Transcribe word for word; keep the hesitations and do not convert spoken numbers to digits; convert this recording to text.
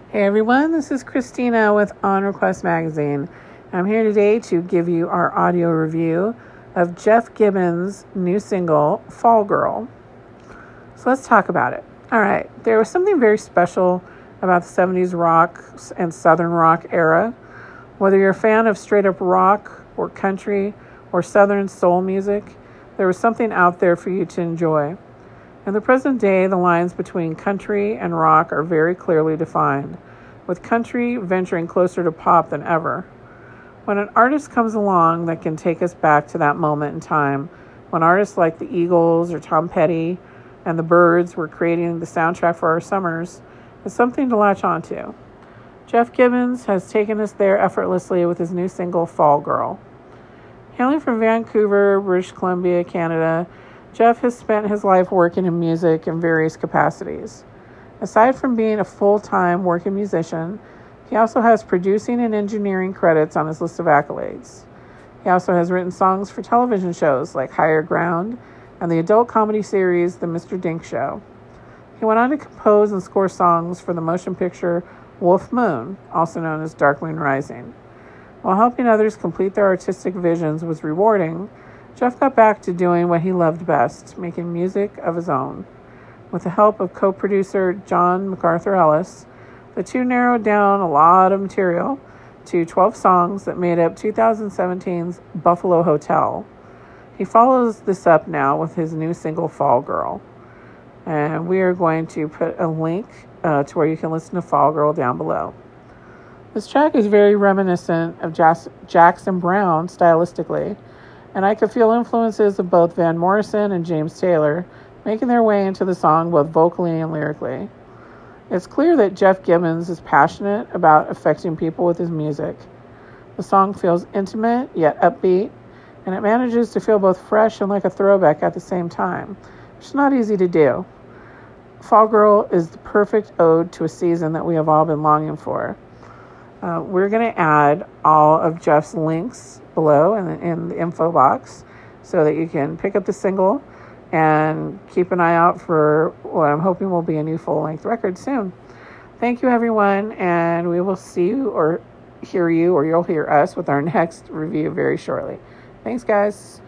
Hey everyone, this is Christina with On Request Magazine. I'm here today to give you our audio review of Jeff Gibbons' new single, Fall Girl. So let's talk about it. All right, there was something very special about the seventies rock and southern rock era. Whether you're a fan of straight up rock or country or southern soul music, there was something out there for you to enjoy. In the present day, the lines between country and rock are very clearly defined, with country venturing closer to pop than ever. When an artist comes along that can take us back to that moment in time, when artists like the Eagles or Tom Petty and the Byrds were creating the soundtrack for our summers, it's something to latch onto. Jeff Gibbons has taken us there effortlessly with his new single, Fall Girl. Hailing from Vancouver, British Columbia, Canada, Jeff has spent his life working in music in various capacities. Aside from being a full-time working musician, he also has producing and engineering credits on his list of accolades. He also has written songs for television shows like Higher Ground and the adult comedy series The Mister Dink Show. He went on to compose and score songs for the motion picture Wolf Moon, also known as Dark Moon Rising. While helping others complete their artistic visions was rewarding, Jeff got back to doing what he loved best, making music of his own. With the help of co-producer John MacArthur Ellis, the two narrowed down a lot of material to twelve songs that made up two thousand seventeen's Buffalo Hotel. He follows this up now with his new single, Fall Girl. And we are going to put a link uh, to where you can listen to Fall Girl down below. This track is very reminiscent of Jas- Jackson Browne stylistically, and I could feel influences of both Van Morrison and James Taylor making their way into the song both vocally and lyrically. It's clear that Jeff Gibbons is passionate about affecting people with his music. The song feels intimate yet upbeat, and it manages to feel both fresh and like a throwback at the same time, which is not easy to do. Fall Girl is the perfect ode to a season that we have all been longing for. Uh, we're going to add all of Jeff's links below in the, in the info box so that you can pick up the single and keep an eye out for what I'm hoping will be a new full-length record soon. Thank you, everyone, and we will see you or hear you, or you'll hear us with our next review very shortly. Thanks, guys.